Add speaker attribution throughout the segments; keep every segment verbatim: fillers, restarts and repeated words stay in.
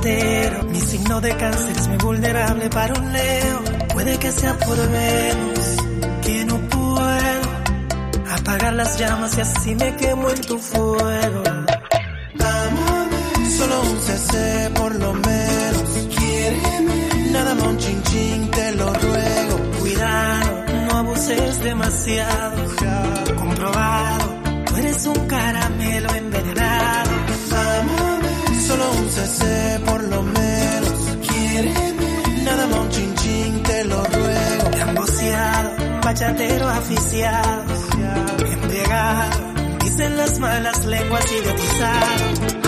Speaker 1: certero. Mi signo de cáncer es muy vulnerable para un Leo. Puede que sea por Venus, que no puedo apagar las llamas y así me quemo en tu fuego. Amame, solo un C C por lo menos. Quiéreme, nada más un chin chin, te lo ruego. Cuidado, no abuses demasiado. Comprobado, tú eres un caramelo envenenado. Amame, solo un C C por lo menos. Quiéreme, nada más un chin chin, te lo ruego. Gamboseado, bachatero aficiado, embriagado, dicen las malas lenguas, idiotizado.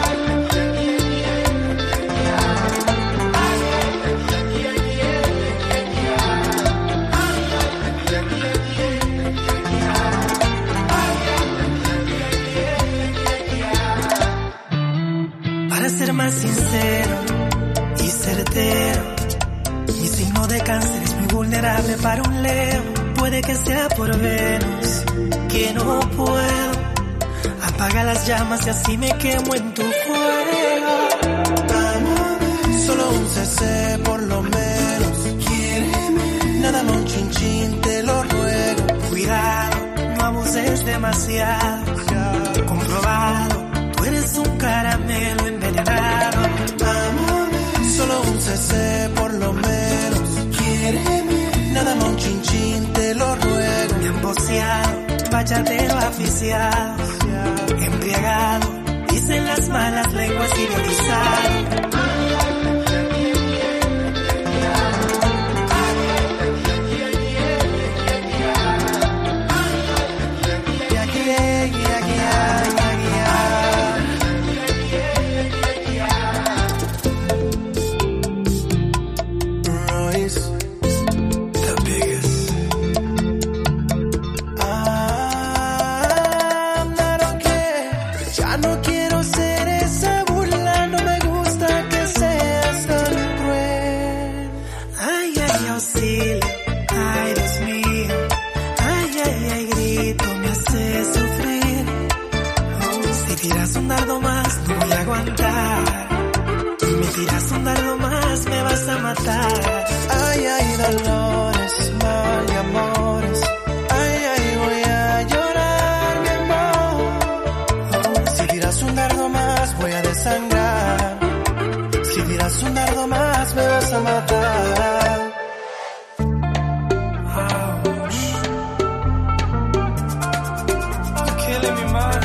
Speaker 1: Para ser más sincero y certero, mi signo de cáncer es muy vulnerable para un Leo. Puede que sea por Venus, que no puedo apaga las llamas y así me quemo en tu fuego. Amame, solo un C C por lo menos. Quiéreme, nada más un chin chin, te lo ruego. Cuidado, no abuses demasiado. Comprobado, tú eres un caramelo envenenado. Amame, solo un C C por lo menos. Quiéreme, nada más un chin chin, te lo ruego. Gamboseado, bachatero aficiado, embriagado, dicen las malas lenguas, idiotizado.
Speaker 2: Ay, ay, dolores, mal y amores. Ay, ay, voy a llorar, mi amor. Si tiras un dardo más, voy a desangrar. Si tiras un dardo más, me vas a matar. Ouch. You're killing me, man.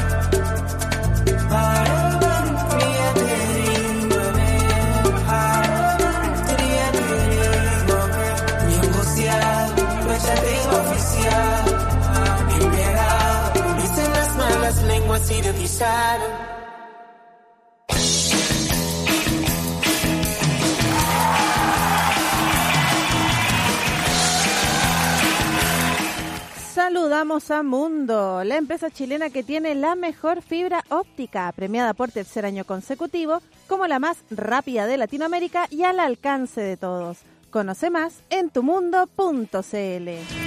Speaker 3: Saludamos a Mundo, la empresa chilena que tiene la mejor fibra óptica, premiada por tercer año consecutivo como la más rápida de Latinoamérica y al alcance de todos. Conoce más en tumundo punto c l.